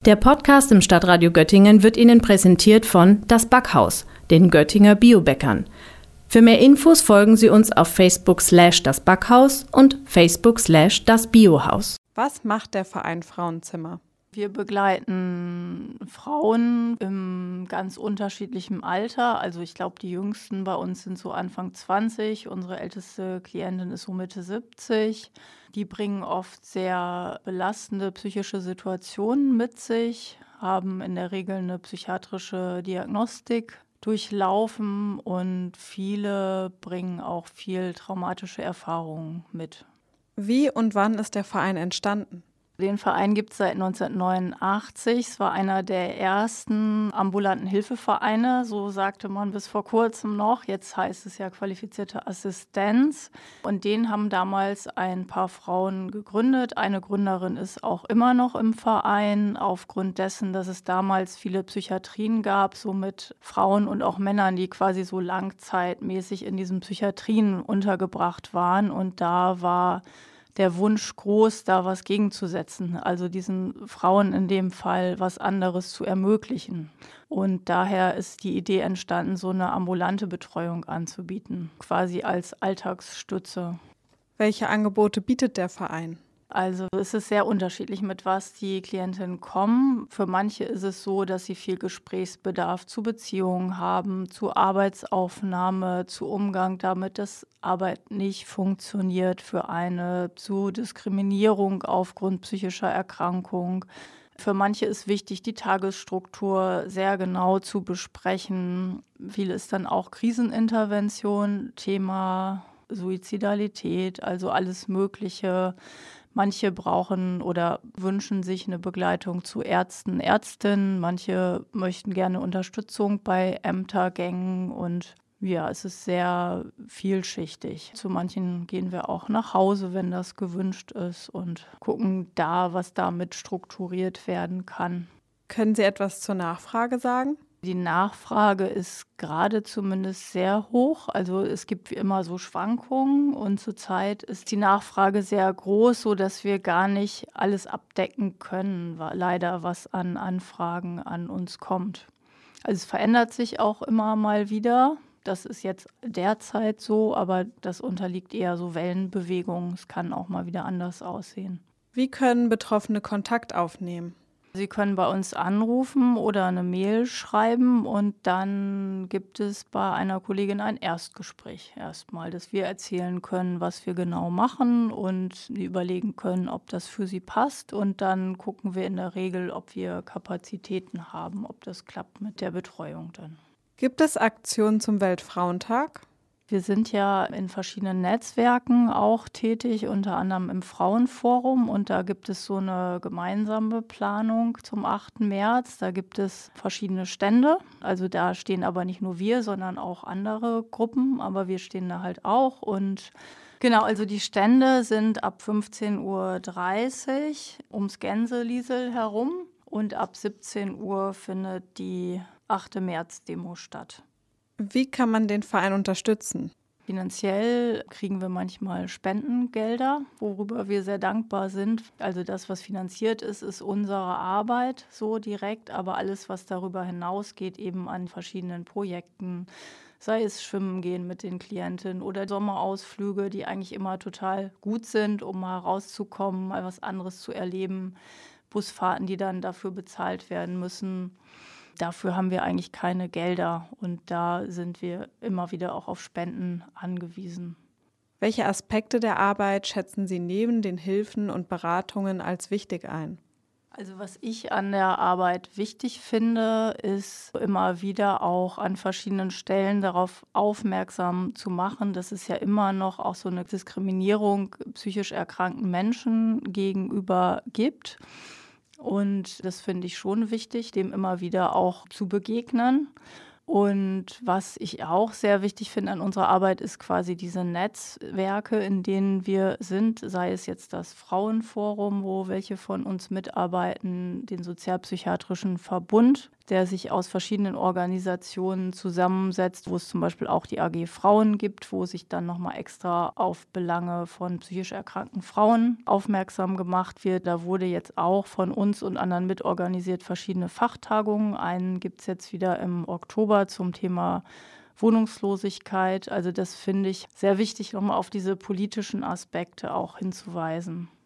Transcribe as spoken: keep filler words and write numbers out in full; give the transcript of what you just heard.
Der Podcast im Stadtradio Göttingen wird Ihnen präsentiert von Das Backhaus, den Göttinger Biobäckern. Für mehr Infos folgen Sie uns auf Facebook slash das Backhaus und Facebook slash das Biohaus. Was macht der Verein Frauenzimmer? Wir begleiten Frauen im ganz unterschiedlichen Alter. Also ich glaube, die Jüngsten bei uns sind so Anfang zwanzig. Unsere älteste Klientin ist so Mitte siebzig. Die bringen oft sehr belastende psychische Situationen mit sich, haben in der Regel eine psychiatrische Diagnostik durchlaufen und viele bringen auch viel traumatische Erfahrungen mit. Wie und wann ist der Verein entstanden? Den Verein gibt es seit neunzehnhundertneunundachtzig. Es war einer der ersten ambulanten Hilfevereine, so sagte man bis vor kurzem noch. Jetzt heißt es ja qualifizierte Assistenz. Und den haben damals ein paar Frauen gegründet. Eine Gründerin ist auch immer noch im Verein, aufgrund dessen, dass es damals viele Psychiatrien gab, so mit Frauen und auch Männern, die quasi so langzeitmäßig in diesen Psychiatrien untergebracht waren. Und da war der Wunsch groß, da was gegenzusetzen, also diesen Frauen in dem Fall was anderes zu ermöglichen. Und daher ist die Idee entstanden, so eine ambulante Betreuung anzubieten, quasi als Alltagsstütze. Welche Angebote bietet der Verein? Also es ist sehr unterschiedlich, mit was die Klientinnen kommen. Für manche ist es so, dass sie viel Gesprächsbedarf zu Beziehungen haben, zu Arbeitsaufnahme, zu Umgang damit, dass Arbeit nicht funktioniert für eine, zu Diskriminierung aufgrund psychischer Erkrankung. Für manche ist wichtig, die Tagesstruktur sehr genau zu besprechen. Viel ist dann auch Krisenintervention, Thema Suizidalität, also alles Mögliche. Manche brauchen oder wünschen sich eine Begleitung zu Ärzten, Ärztinnen. Manche möchten gerne Unterstützung bei Ämtergängen und ja, es ist sehr vielschichtig. Zu manchen gehen wir auch nach Hause, wenn das gewünscht ist und gucken da, was damit strukturiert werden kann. Können Sie etwas zur Nachfrage sagen? Die Nachfrage ist gerade zumindest sehr hoch. Also es gibt wie immer so Schwankungen und zurzeit ist die Nachfrage sehr groß, sodass wir gar nicht alles abdecken können, leider was an Anfragen an uns kommt. Also es verändert sich auch immer mal wieder. Das ist jetzt derzeit so, aber das unterliegt eher so Wellenbewegungen. Es kann auch mal wieder anders aussehen. Wie können Betroffene Kontakt aufnehmen? Sie können bei uns anrufen oder eine Mail schreiben und dann gibt es bei einer Kollegin ein Erstgespräch erstmal, dass wir erzählen können, was wir genau machen und sie überlegen können, ob das für sie passt und dann gucken wir in der Regel, ob wir Kapazitäten haben, ob das klappt mit der Betreuung dann. Gibt es Aktionen zum Weltfrauentag? Wir sind ja in verschiedenen Netzwerken auch tätig, unter anderem im Frauenforum und da gibt es so eine gemeinsame Planung zum achten März. Da gibt es verschiedene Stände, also da stehen aber nicht nur wir, sondern auch andere Gruppen, aber wir stehen da halt auch und genau, also die Stände sind ab fünfzehn Uhr dreißig ums Gänseliesel herum und ab siebzehn Uhr findet die achte März-Demo statt. Wie kann man den Verein unterstützen? Finanziell kriegen wir manchmal Spendengelder, worüber wir sehr dankbar sind. Also das, was finanziert ist, ist unsere Arbeit so direkt, aber alles, was darüber hinausgeht, eben an verschiedenen Projekten, sei es Schwimmen gehen mit den Klientinnen oder Sommerausflüge, die eigentlich immer total gut sind, um mal rauszukommen, mal was anderes zu erleben, Busfahrten, die dann dafür bezahlt werden müssen. Dafür haben wir eigentlich keine Gelder und da sind wir immer wieder auch auf Spenden angewiesen. Welche Aspekte der Arbeit schätzen Sie neben den Hilfen und Beratungen als wichtig ein? Also was ich an der Arbeit wichtig finde, ist immer wieder auch an verschiedenen Stellen darauf aufmerksam zu machen, dass es ja immer noch auch so eine Diskriminierung psychisch erkrankten Menschen gegenüber gibt. Und das finde ich schon wichtig, dem immer wieder auch zu begegnen. Und was ich auch sehr wichtig finde an unserer Arbeit, ist quasi diese Netzwerke, in denen wir sind, sei es jetzt das Frauenforum, wo welche von uns mitarbeiten, den Sozialpsychiatrischen Verbund, der sich aus verschiedenen Organisationen zusammensetzt, wo es zum Beispiel auch die A G Frauen gibt, wo sich dann nochmal extra auf Belange von psychisch erkrankten Frauen aufmerksam gemacht wird. Da wurde jetzt auch von uns und anderen mitorganisiert verschiedene Fachtagungen. Einen gibt es jetzt wieder im Oktober zum Thema Wohnungslosigkeit. Also das finde ich sehr wichtig, nochmal auf diese politischen Aspekte auch hinzuweisen.